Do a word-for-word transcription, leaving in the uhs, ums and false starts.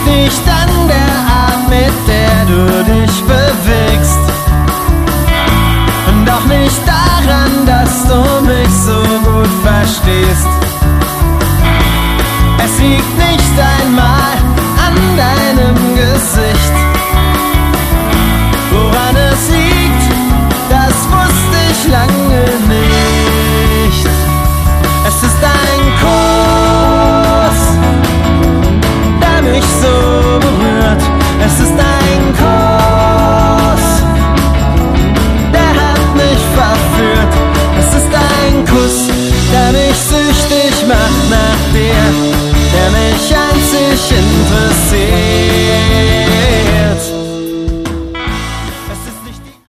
nicht an der Art, mit der du dich bewegst. Und auch nicht daran, dass du mich so gut verstehst.